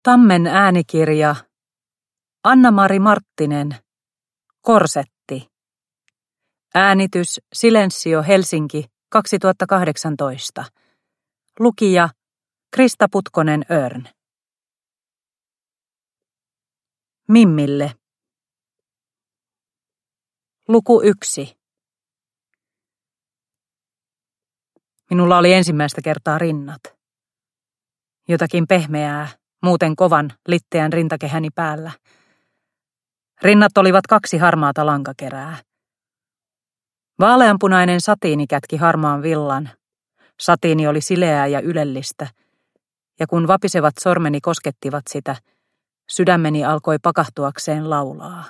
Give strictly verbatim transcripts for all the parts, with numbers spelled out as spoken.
Tammen äänikirja. Anna-Mari Marttinen. Korsetti. Äänitys Silensio Helsinki kaksituhattakahdeksantoista. Lukija Krista Putkonen Örn. Mimmille. Luku yksi. Minulla oli ensimmäistä kertaa rinnat. Jotakin pehmeää, muuten kovan, litteän rintakehäni päällä. Rinnat olivat kaksi harmaata lankakerää. Vaaleanpunainen satiini kätki harmaan villan. Satiini oli sileää ja ylellistä, ja kun vapisevat sormeni koskettivat sitä, sydämeni alkoi pakahtuakseen laulaa.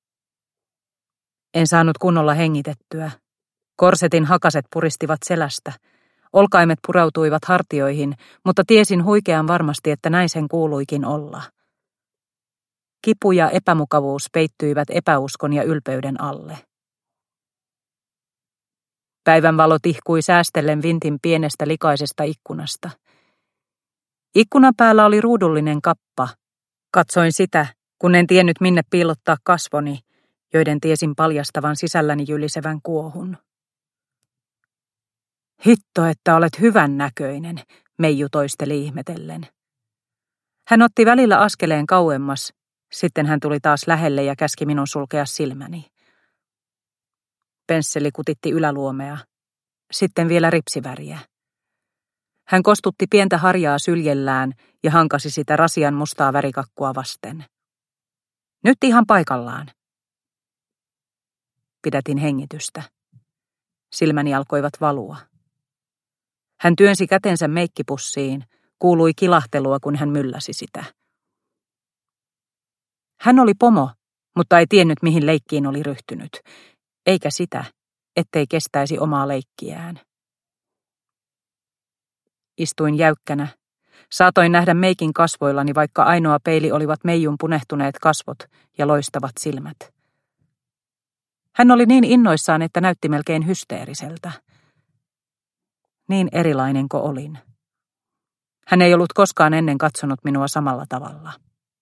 En saanut kunnolla hengitettyä. Korsetin hakaset puristivat selästä. Olkaimet pureutuivat hartioihin, mutta tiesin huikean varmasti, että näin sen kuuluikin olla. Kipu ja epämukavuus peittyivät epäuskon ja ylpeyden alle. Päivänvalo tihkui säästellen vintin pienestä likaisesta ikkunasta. Ikkunan päällä oli ruudullinen kappa. Katsoin sitä, kun en tiennyt minne piilottaa kasvoni, joiden tiesin paljastavan sisälläni jylisevän kuohun. Hitto, että olet hyvän näköinen, Meiju toisteli ihmetellen. Hän otti välillä askeleen kauemmas, sitten hän tuli taas lähelle ja käski minun sulkea silmäni. Pensseli kutitti yläluomea, sitten vielä ripsiväriä. Hän kostutti pientä harjaa syljellään ja hankasi sitä rasian mustaa värikakkua vasten. Nyt ihan paikallaan. Pidätin hengitystä. Silmäni alkoivat valua. Hän työnsi kätensä meikkipussiin, kuului kilahtelua, kun hän mylläsi sitä. Hän oli pomo, mutta ei tiennyt, mihin leikkiin oli ryhtynyt, eikä sitä, ettei kestäisi omaa leikkiään. Istuin jäykkänä. Saatoin nähdä meikin kasvoillani, vaikka ainoa peili olivat Meijun punehtuneet kasvot ja loistavat silmät. Hän oli niin innoissaan, että näytti melkein hysteeriseltä. Niin erilainenko olin. Hän ei ollut koskaan ennen katsonut minua samalla tavalla.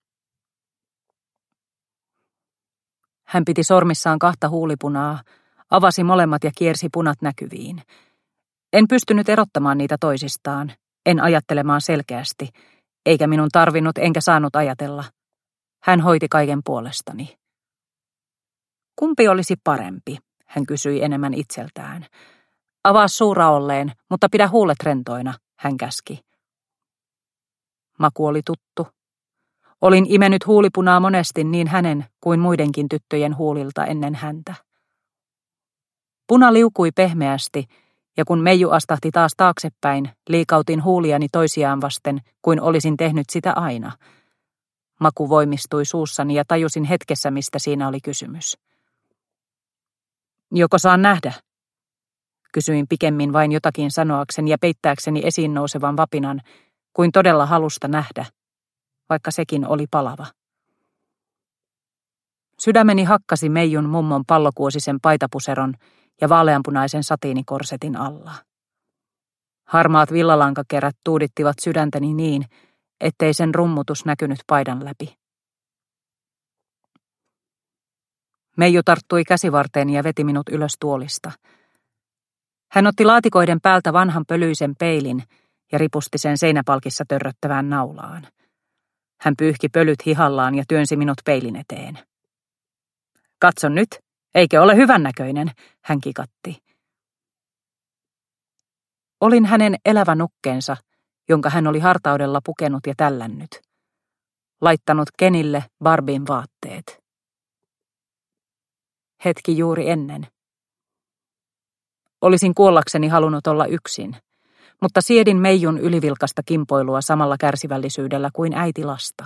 Hän piti sormissaan kahta huulipunaa, avasi molemmat ja kiersi punat näkyviin. En pystynyt erottamaan niitä toisistaan, en ajattelemaan selkeästi, eikä minun tarvinnut enkä saanut ajatella. Hän hoiti kaiken puolestani. Kumpi olisi parempi, hän kysyi enemmän itseltään. Avaa suu raolleen, mutta pidä huulet rentoina, hän käski. Maku oli tuttu. Olin imennyt huulipunaa monesti niin hänen kuin muidenkin tyttöjen huulilta ennen häntä. Puna liukui pehmeästi, ja kun Meiju astahti taas taaksepäin, liikautin huuliani toisiaan vasten, kuin olisin tehnyt sitä aina. Maku voimistui suussani ja tajusin hetkessä, mistä siinä oli kysymys. Joko saan nähdä? Kysyin pikemmin vain jotakin sanoakseni ja peittääkseni esiin nousevan vapinan, kuin todella halusta nähdä, vaikka sekin oli palava. Sydämeni hakkasi Meijun mummon pallokuosisen paitapuseron ja vaaleanpunaisen satiinikorsetin alla. Harmaat villalankakerät tuudittivat sydäntäni niin, ettei sen rummutus näkynyt paidan läpi. Meiju tarttui käsivarteeni ja veti minut ylös tuolista. Hän otti laatikoiden päältä vanhan pölyisen peilin ja ripusti sen seinäpalkissa törröttävään naulaan. Hän pyyhki pölyt hihallaan ja työnsi minut peilin eteen. Katso nyt, eikö ole hyvännäköinen, hän kikatti. Olin hänen elävä nukkeensa, jonka hän oli hartaudella pukenut ja tällännyt. Laittanut Kenille Barbien vaatteet. Hetki juuri ennen. Olisin kuollakseni halunnut olla yksin, mutta siedin Meijun ylivilkasta kimpoilua samalla kärsivällisyydellä kuin äiti lasta.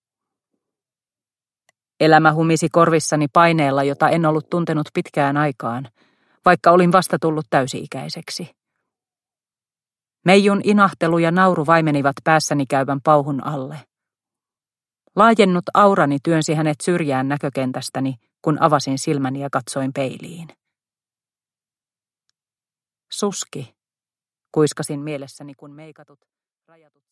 Elämä humisi korvissani paineella, jota en ollut tuntenut pitkään aikaan, vaikka olin vasta tullut täysi-ikäiseksi. Meijun inahtelu ja nauru vaimenivat päässäni käyvän pauhun alle. Laajennut aurani työnsi hänet syrjään näkökentästäni, kun avasin silmäni ja katsoin peiliin. Suski, kuiskasin mielessäni, kun meikatut, rajatut